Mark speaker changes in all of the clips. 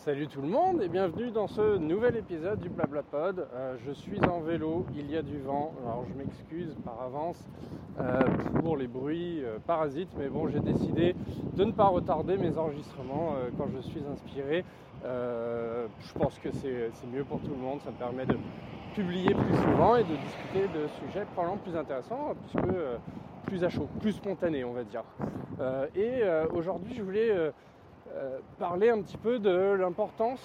Speaker 1: Salut tout le monde et bienvenue dans ce nouvel épisode du Blablapod. Je suis en vélo, il y a du vent, alors je m'excuse par avance pour les bruits parasites, mais bon, j'ai décidé de ne pas retarder mes enregistrements quand je suis inspiré. Je pense que c'est mieux pour tout le monde, ça me permet de publier plus souvent et de discuter de sujets probablement plus intéressants puisque plus à chaud, plus spontané on va dire. Aujourd'hui je voulais parler un petit peu de l'importance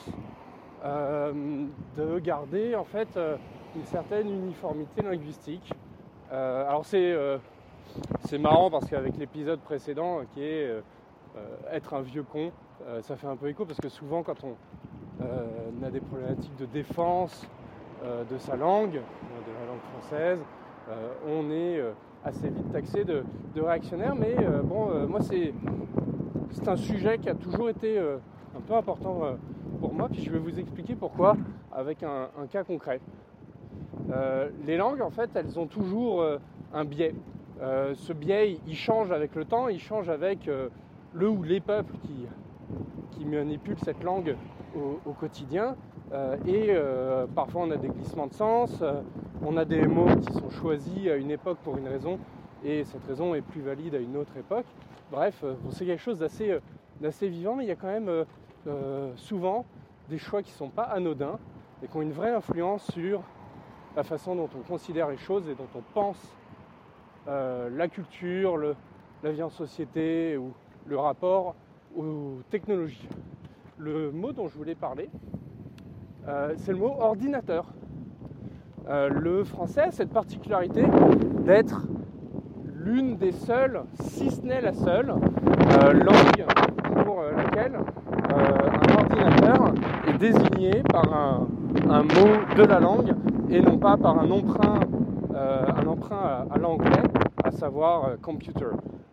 Speaker 1: de garder en fait une certaine uniformité linguistique. Alors c'est marrant parce qu'avec l'épisode précédent qui est être un vieux con, ça fait un peu écho parce que souvent quand on a des problématiques de défense de sa langue, de la langue française, on est assez vite taxé de réactionnaire, mais moi c'est un sujet qui a toujours été un peu important pour moi, puis je vais vous expliquer pourquoi avec un cas concret. Les langues, en fait, elles ont toujours un biais. Ce biais, il change avec le temps, il change avec le ou les peuples qui manipulent cette langue au quotidien. Parfois, on a des glissements de sens, on a des mots qui sont choisis à une époque pour une raison, et cette raison est plus valide à une autre époque. Bref, c'est quelque chose d'assez vivant, mais il y a quand même souvent des choix qui ne sont pas anodins et qui ont une vraie influence sur la façon dont on considère les choses et dont on pense la culture, la vie en société ou le rapport aux technologies. Le mot dont je voulais parler, c'est le mot ordinateur. Le français a cette particularité d'être l'une des seules, si ce n'est la seule, langue pour laquelle un ordinateur est désigné par un mot de la langue et non pas par un emprunt à l'anglais, à savoir computer.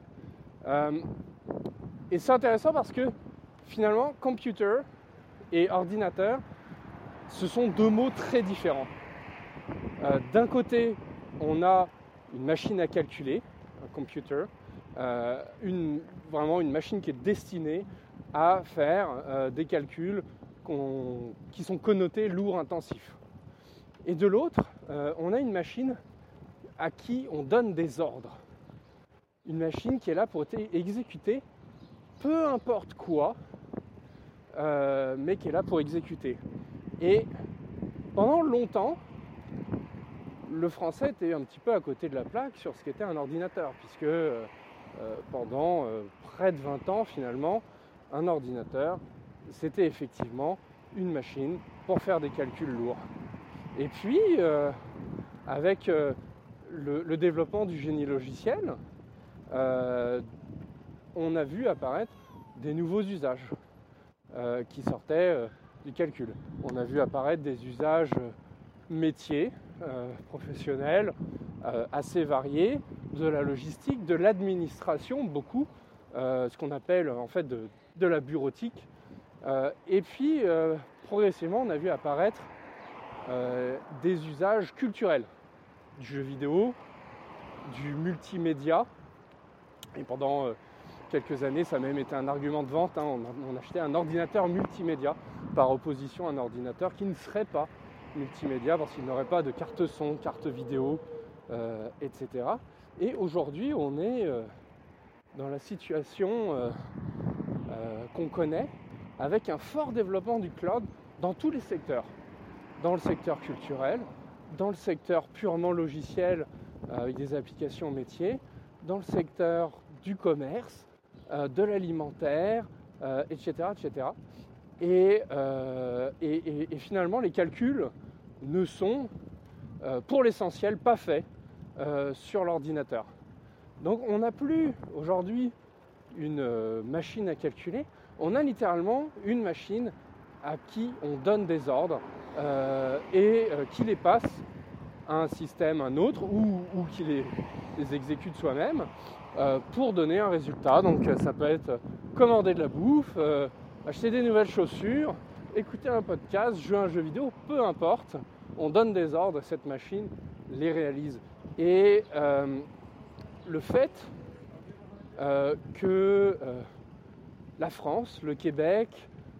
Speaker 1: Et c'est intéressant parce que finalement, computer et ordinateur, ce sont deux mots très différents. D'un côté, on a une machine à calculer, un computer, vraiment une machine qui est destinée à faire des calculs qui sont connotés lourds, intensifs. Et de l'autre, on a une machine à qui on donne des ordres. Une machine qui est là pour exécuter peu importe quoi, mais qui est là pour exécuter. Et pendant longtemps, le français était un petit peu à côté de la plaque sur ce qu'était un ordinateur, puisque pendant près de 20 ans, finalement, un ordinateur, c'était effectivement une machine pour faire des calculs lourds. Et puis, avec le développement du génie logiciel, on a vu apparaître des nouveaux usages qui sortaient du calcul. On a vu apparaître des usages métiers, professionnels, assez variés, de la logistique, de l'administration, beaucoup, ce qu'on appelle en fait de la bureautique. Et puis, progressivement, on a vu apparaître des usages culturels, du jeu vidéo, du multimédia. Et pendant quelques années, ça a même été un argument de vente. On achetait un ordinateur multimédia par opposition à un ordinateur qui ne serait pas multimédia parce qu'il n'aurait pas de carte son, carte vidéo, etc. Et aujourd'hui, on est dans la situation qu'on connaît avec un fort développement du cloud dans tous les secteurs. Dans le secteur culturel, dans le secteur purement logiciel avec des applications métiers, dans le secteur du commerce, de l'alimentaire, etc., etc. Et finalement, les calculs ne sont, pour l'essentiel, pas faits sur l'ordinateur. Donc on n'a plus aujourd'hui une machine à calculer, on a littéralement une machine à qui on donne des ordres qui les passe à un système, un autre, ou qui les exécute soi-même pour donner un résultat. Donc ça peut être commander de la bouffe, acheter des nouvelles chaussures, écouter un podcast, jouer à un jeu vidéo, peu importe, on donne des ordres, cette machine les réalise. Et le fait que la France, le Québec,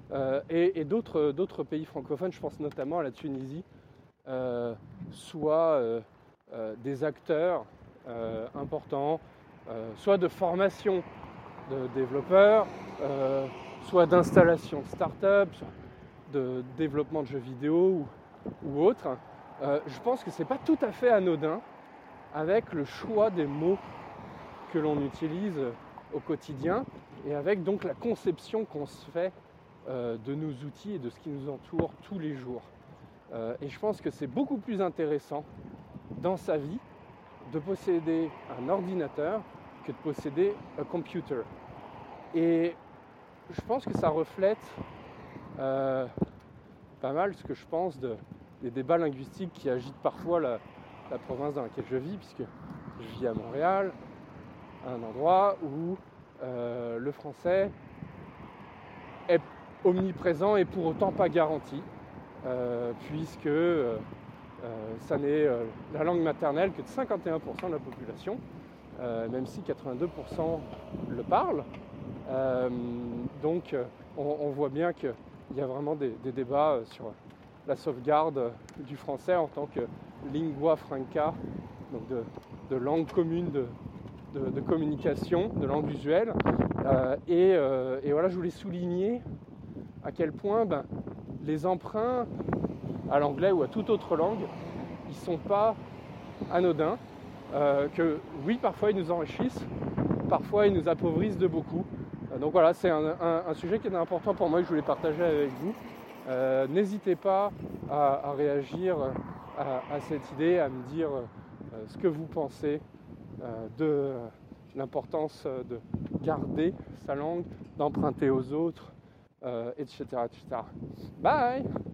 Speaker 1: et d'autres pays francophones, je pense notamment à la Tunisie, soient des acteurs importants, soit de formation de développeurs, soit d'installation de start-up, soit de développement de jeux vidéo ou autre. Je pense que c'est pas tout à fait anodin avec le choix des mots que l'on utilise au quotidien et avec donc la conception qu'on se fait de nos outils et de ce qui nous entoure tous les jours. Et je pense que c'est beaucoup plus intéressant dans sa vie de posséder un ordinateur que de posséder un computer. Et je pense que ça reflète pas mal ce que je pense des débats linguistiques qui agitent parfois la province dans laquelle je vis, puisque je vis à Montréal, un endroit où le français est omniprésent et pour autant pas garanti, puisque ça n'est la langue maternelle que de 51% de la population, même si 82% le parlent. Donc on voit bien qu'il y a vraiment des débats sur la sauvegarde du français en tant que lingua franca, donc de langue commune de communication, de langue usuelle. Et voilà, je voulais souligner à quel point les emprunts à l'anglais ou à toute autre langue, ils ne sont pas anodins, que oui, parfois ils nous enrichissent, parfois ils nous appauvrissent de beaucoup. Donc voilà, c'est un sujet qui est important pour moi que je voulais partager avec vous. N'hésitez pas à réagir à cette idée, à me dire ce que vous pensez de l'importance de garder sa langue, d'emprunter aux autres, etc., etc. Bye!